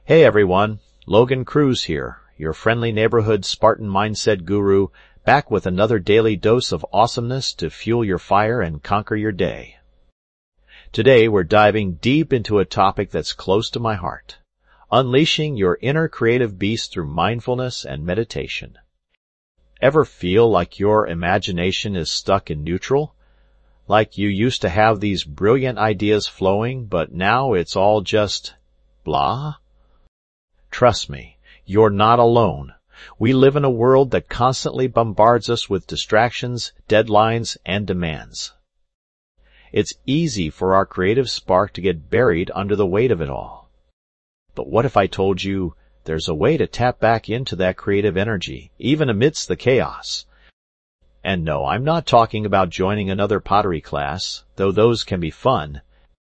Hey everyone, Logan Cruz here, your friendly neighborhood Spartan mindset guru, back with another daily dose of awesomeness to fuel your fire and conquer your day. Today we're diving deep into a topic that's close to my heart, unleashing your inner creative beast through mindfulness and meditation. Ever feel like your imagination is stuck in neutral? Like you used to have these brilliant ideas flowing, but now it's all just blah? Trust me, you're not alone. We live in a world that constantly bombards us with distractions, deadlines, and demands. It's easy for our creative spark to get buried under the weight of it all. But what if I told you there's a way to tap back into that creative energy, even amidst the chaos? And no, I'm not talking about joining another pottery class, though those can be fun.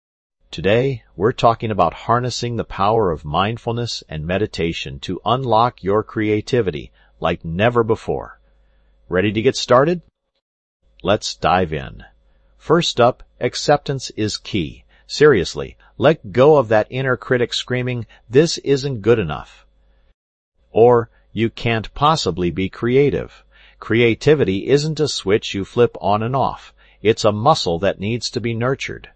Today, we're talking about harnessing the power of mindfulness and meditation to unlock your creativity like never before. Ready to get started? Let's dive in. First up, acceptance is key. Seriously, let go of that inner critic screaming, "This isn't good enough." Or, "You can't possibly be creative." Creativity isn't a switch you flip on and off. It's a muscle that needs to be nurtured.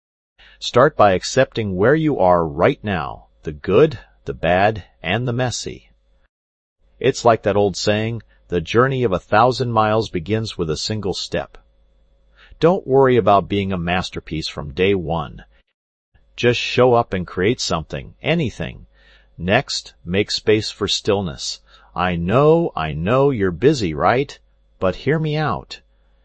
Start by accepting where you are right now, the good, the bad, and the messy. It's like that old saying, the journey of 1,000 miles begins with a single step. Don't worry about being a masterpiece from day one. Just show up and create something, anything. Next, make space for stillness. I know you're busy, right? But hear me out.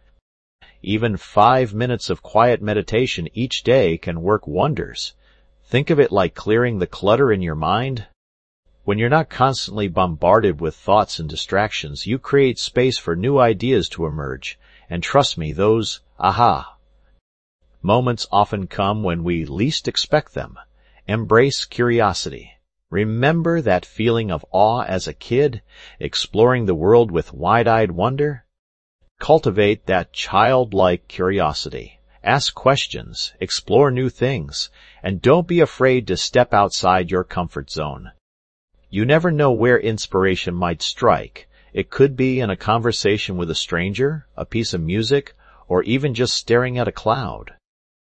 Even 5 minutes of quiet meditation each day can work wonders. Think of it like clearing the clutter in your mind. When you're not constantly bombarded with thoughts and distractions, you create space for new ideas to emerge. And trust me, those aha moments often come when we least expect them. Embrace curiosity. Remember that feeling of awe as a kid, exploring the world with wide-eyed wonder? Cultivate that childlike curiosity. Ask questions, explore new things, and don't be afraid to step outside your comfort zone. You never know where inspiration might strike. It could be in a conversation with a stranger, a piece of music, or even just staring at a cloud.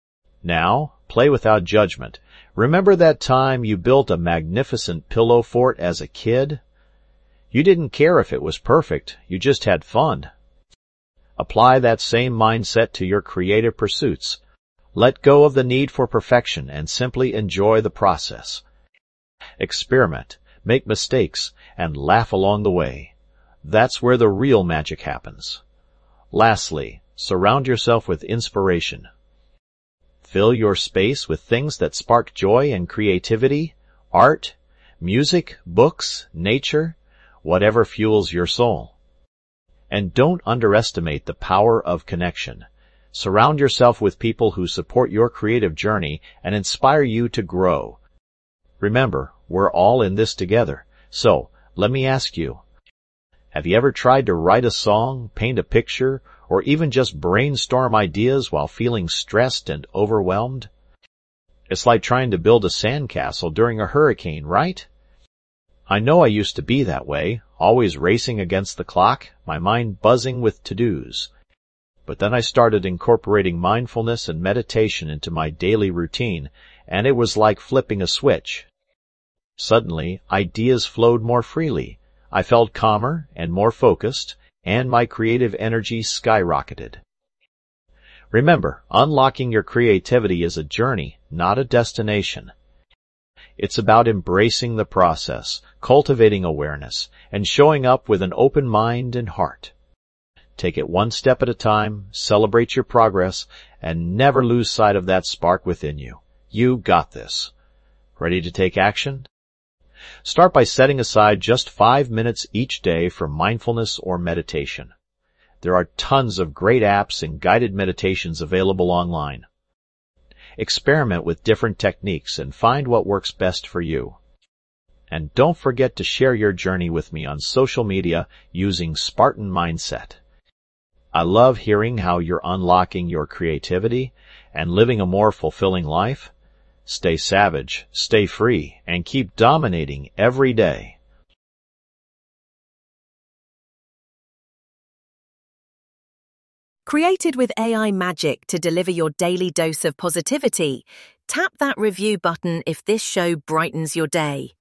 Now, play without judgment. Remember that time you built a magnificent pillow fort as a kid? You didn't care if it was perfect, you just had fun. Apply that same mindset to your creative pursuits. Let go of the need for perfection and simply enjoy the process. Experiment, make mistakes, and laugh along the way. That's where the real magic happens. Lastly, surround yourself with inspiration. Fill your space with things that spark joy and creativity, art, music, books, nature, whatever fuels your soul. And don't underestimate the power of connection. Surround yourself with people who support your creative journey and inspire you to grow. Remember, we're all in this together. So, let me ask you, have you ever tried to write a song, paint a picture, or even just brainstorm ideas while feeling stressed and overwhelmed? It's like trying to build a sandcastle during a hurricane, right? I know I used to be that way, always racing against the clock, my mind buzzing with to-dos. But then I started incorporating mindfulness and meditation into my daily routine, and it was like flipping a switch. Suddenly, ideas flowed more freely. I felt calmer and more focused, and my creative energy skyrocketed. Remember, unlocking your creativity is a journey, not a destination. It's about embracing the process, cultivating awareness, and showing up with an open mind and heart. Take it one step at a time, celebrate your progress, and never lose sight of that spark within you. You got this. Ready to take action? Start by setting aside just 5 minutes each day for mindfulness or meditation. There are tons of great apps and guided meditations available online. Experiment with different techniques and find what works best for you. And don't forget to share your journey with me on social media using Spartan Mindset. I love hearing how you're unlocking your creativity and living a more fulfilling life. Stay savage, stay free, and keep dominating every day. Created with AI magic to deliver your daily dose of positivity, tap that review button if this show brightens your day.